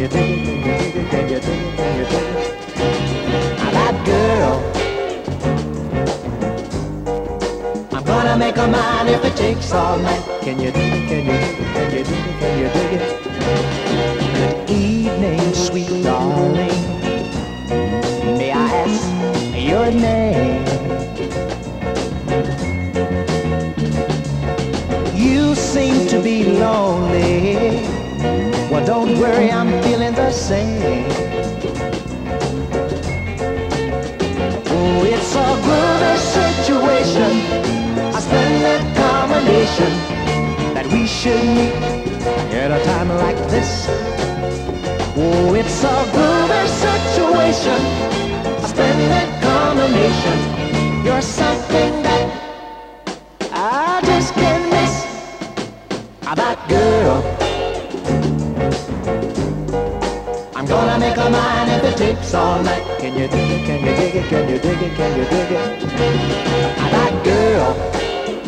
you dig it? Can you dig it? Can you dig it? Can you dig it? Now that girl, I'm gonna make her mine if it takes all night. Can you dig it? Can you dig it? Can you dig it? Can you dig it? Good evening, sweet darling. May I ask your name? You seem to be lonely. Well, don't worry, I'm feeling the same. Oh, it's a groovy situation, a splendid combination that we should meet at a time like this. Oh, it's a groovy situation, a splendid combination. You're something that I just can't miss. That girl, I'm gonna make her mine if it takes all night. Can you dig it? Can you dig it? Can you dig it? Can you dig it? That girl.